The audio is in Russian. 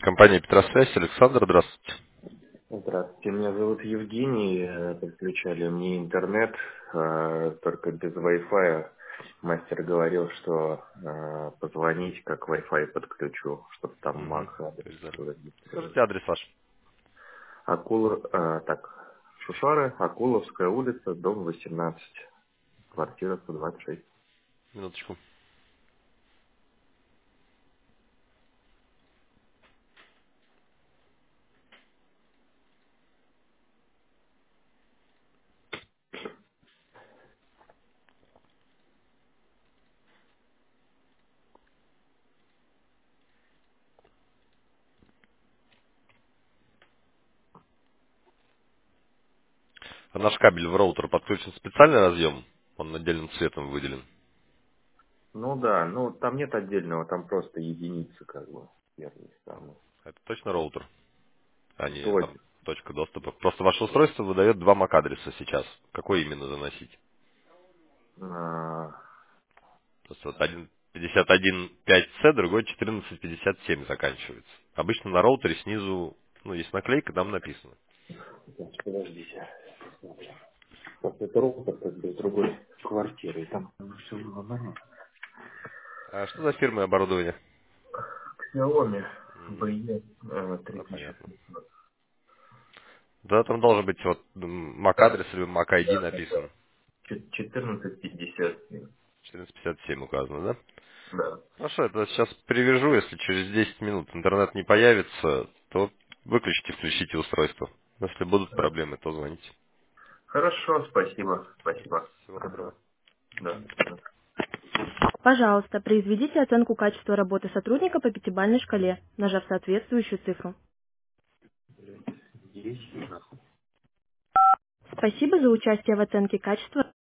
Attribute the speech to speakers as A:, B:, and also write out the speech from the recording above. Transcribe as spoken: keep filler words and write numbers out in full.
A: Компания Петросвязь, Александр, здравствуйте.
B: Здравствуйте, меня зовут Евгений. э, Подключали мне интернет, э, только без Wi-Fi. Мастер говорил, что э, позвонить, как Wi-Fi подключу, чтобы там
A: Мгм.
B: маг адрес
A: Обязательно.
B: зарегистрировать.
A: Скажите адрес ваш.
B: Акула, э, так, Шушары, Акуловская улица, дом восемнадцать, квартира сто двадцать шесть.
A: Минуточку. А наш кабель в роутер подключен специальный разъем. Он отдельным цветом выделен.
B: Ну да, ну там нет отдельного, там просто единицы, как бы, первые самые.
A: Это точно роутер, а не там
B: Точно.
A: точка доступа. Просто ваше устройство выдает два мак-адреса сейчас. Какой именно заносить?
B: А,
A: Просто вот один пятьдесят один пять си, другой четырнадцать пятьдесят семь заканчивается. Обычно на роутере снизу, ну, есть наклейка, там написано.
B: сейчас, подождите. Просто это роутер как бы из другой квартиры, и там все было нормально.
A: А что за фирма и оборудование?
B: Xiaomi
A: Мгм.
B: би и э,
A: Да, понятно.
B: три тысячи семьсот.
A: Да, там должен быть вот мак-адрес или мак-ай ди
B: Да, да,
A: написан.
B: да. Чет- четырнадцать пятьдесят семь.
A: четырнадцать пятьдесят семь указано, да?
B: Да.
A: Хорошо, это сейчас привяжу, если через десять минут интернет не появится, то выключите, включите устройство. Если будут
B: Да.
A: проблемы, то звоните.
B: Хорошо, спасибо. Спасибо.
A: Всего доброго.
B: Ага. Да.
C: Пожалуйста, произведите оценку качества работы сотрудника по пятибалльной шкале, нажав соответствующую цифру.
B: Есть.
C: Спасибо за участие в оценке качества